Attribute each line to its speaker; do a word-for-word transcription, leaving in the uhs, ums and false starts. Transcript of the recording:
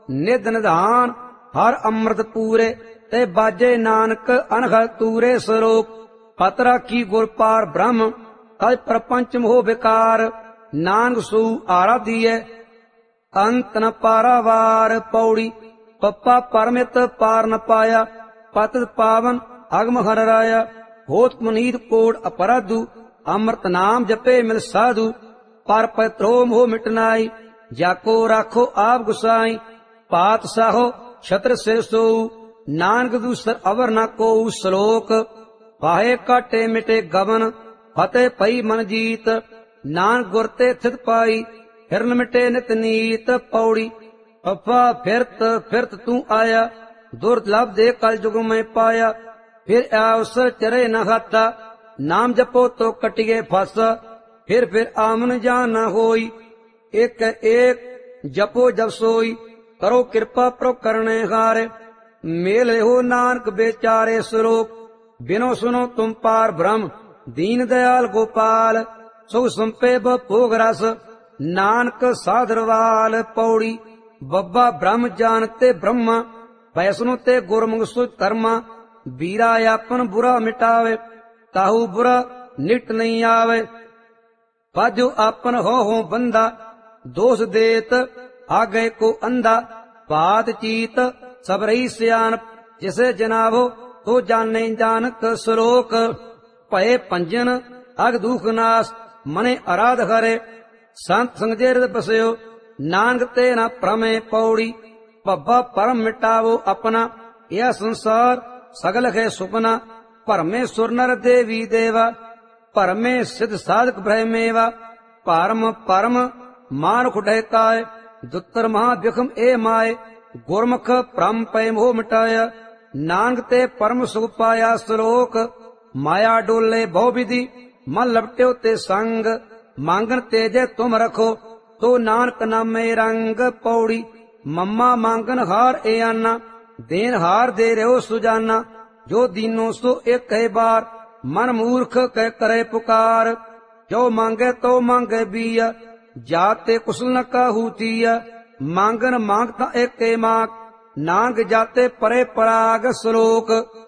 Speaker 1: ਨਿਧ ਨਿਧਾਨ ਹਰ ਅੰਮ੍ਰਿਤ ਪੂਰੇ, ਤੇ ਬਾਜੇ ਨਾਨਕ ਅਨਹਦ ਤੂਰੇ ਸਰੋਕ। ਪਤ ਰਾਖੀ ਗੁਰ ਪਾਰ ਬ੍ਰਹਮ, ਤਜ ਪ੍ਰਪੰਚ ਮੋਹ ਵਿਕਾਰ, ਨਾਨਕ ਸੂ ਆਰਾਧੀਐ ਅੰਤ ਨ ਪਾਰਾਵਾਰ। ਪੌੜੀ ਪੱਪਾ ਪਰਮਿਤ ਪਾਰ ਨ ਪਾਇਆ, ਪਤਿਤ ਪਾਵਨ ਅਗਮ ਹਰ ਰਾਇਆ। ਹੋਤ ਪੁਨੀਤ ਕੋੜ ਅਪਰਾਧੂ, ਅੰਮ੍ਰਿਤ ਨਾਮ ਜਪੇ ਮਿਲ ਸਾਧੂ। ਪਰ ਪਤਰੋ ਮੋਹ ਮਿਟਨਾਈ, ਜਾਕੋ ਰਾਖੋ ਆਪ ਗੁਸਾਈ। ਪਾਤ ਸਾਹੋ ਛਤਰ ਸਿਰ ਸੋਊ, ਨਾਨਕ ਦੂਸਰ ਅਵਰ ਨ ਕੋਊ। ਸ਼ਲੋਕ ਪਾਹੇ ਕਾਟੇ ਮਿਟੇ ਗਵਨ, ਫਤਿਹ ਪਈ ਮਨ ਜੀਤ। ਨਾਨਕ ਗੁਰ ਤੇ ਥਿਤ ਪਾਈ, ਹਿਰਨ ਮਿਟੇ ਨਿਤ ਨੀਤ। ਪੌੜੀ ਪੱਪਾ ਫਿਰਤ ਫਿਰਤ ਤੂੰ ਆਇਆ, ਦੁਰਲਭ ਦੇ ਕਲ ਜੁਗ ਮੈਂ ਪਾਇਆ। ਫਿਰ ਅਵਸਰ ਚਰੇ ਨ ਹਾਤਾ, ਨਾਮ ਜਪੋ ਤੋ ਕਟਿਏ ਫਸ। ਫਿਰ ਫਿਰ ਆਮਨ ਜਾਨ ਨ ਹੋਈ, ਇੱਕ ਏਕ ਜਪੋ ਜਪ ਸੋਈ। ਕਰੋ ਕਿਰਪਾ ਪ੍ਰੋ ਕਰਨੇ ਹਾਰੇ, ਮੇਲੇ ਹੋ ਨਾਨਕ ਬੇਚਾਰੇ। ਸਰੋਕ ਬਿਨੋ ਸੁਨੋ ਤੁਮ ਪਾਰ ਬ੍ਰਹਮ, ਦੀਨ ਦਇਆਲ ਗੋਪਾਲ। ਸੋ ਸੰਪੇ ਭੋਗ ਰਸ, ਨਾਨਕ ਸਾਧਰਵਾਲ। ਪੌੜੀ ਬੱਬਾ ਬ੍ਰਹਮ ਜਾਨ ਤੇ ਬ੍ਰਹਮਾ, ਵੈਸਨੋ ਤੇ ਗੁਰਮੁਖ ਸੁ ਧਰਮਾ। ਵੀਰਾ ਆਪਨ ਬੁਰਾ ਮਿਟਾਵੇ, ਤਾਹੂ ਬੁਰਾ ਨਿਟ ਨਹੀਂ ਆਵੇ। ਪਾਜੋ ਆਪਨ ਹੋ ਹੋ ਬੰਦਾ, ਦੋਸ ਦੇਤ ਆਗੇ ਕੋ ਅੰਧਾ। ਬਾਤ ਚੀਤ ਸਭ ਰਹੀ ਸਿਆਣ, ਜਿਸੇ ਜਨਾਵੋ ਤੋ ਜਾਣੇ ਜਾਨਕ। ਸ਼ਲੋਕ ਭਏ ਪੰਜਨ ਅਗ ਦੁਖ ਨਾਸ, ਮਨੇ ਅਰਾਧ ਹਰੇ। ਸੰਤ ਸੰਗ ਜੇ ਹਿਰਦਿ ਬਸਿਓ, ਨਾਨਕ ਤੇ ਨਾ ਭ੍ਰਮੇ। ਪੌੜੀ ਭੱਬਾ ਪਰਮ ਮਿਟਾਵੋ ਆਪਣਾ, ਇਹ ਸੰਸਾਰ ਸਗਲ ਹੈ ਸੁਪਨਾ। ਭਰਮੇ ਸੁਰ ਨਰ ਦੇਵੀ ਦੇਵਾ, ਭਰਮੇ ਸਿਧ ਸਾਧਕ ਬ੍ਰਹਮੇਵਾ। ਭਰਮ ਪਰਮ ਮਾਨੁਖ ਡਹਿਕਾਏ, ਦੁੱਤਰ ਮਹਾ ਬਿਖਮ ਏ ਮਾਏ। ਗੁਰਮੁਖ ਭ੍ਰਮ ਪੈ ਮੋਹ ਮਿਟਾਇਆ, ਨਾਨਕ ਤੇ ਪਰਮ ਸੁਖ ਪਾਇਆ। ਸ਼ਲੋਕ ਮਾਇਆ ਡੋਲੇ ਬਹੁ ਵਿਧੀ, ਮਨ ਲਪਟਿਓ ਤੇ ਸੰਗ। ਮੰਗਣ ਤੇ ਜੇ ਤੁਮ ਰਖੋ, ਤੋ ਨਾਨਕ ਨਾਮੇ ਰੰਗ। ਪੌੜੀ ਮੰਮਾ ਮੰਗਨ ਹਾਰ ਏ ਆਨਾ, ਦੇਨ ਹਾਰ ਦੇ ਰਿਓ ਸੁਜਾਨਾ। ਜੋ ਦੀਨੋ ਸੋ ਇੱਕ ਹੈ ਬਾਰ, ਮਨ ਮੂਰਖ ਕਹਿ ਕਰੇ ਪੁਕਾਰ। ਜੋ ਮੰਗੇ ਤੋ ਮੰਗੇ ਬੀਆ, ਜਾਤ ਤੇ ਕੁਸਲ ਨ ਕਾਹੂ ਤੀਆ। ਮੰਗਨ ਮੰਗ ਤਾਂ ਏਕੇ ਮਾਕ, ਨਾਨਕ ਜਾਤੇ ਪਰੇ ਪਰਾਗ। ਸ਼ਲੋਕ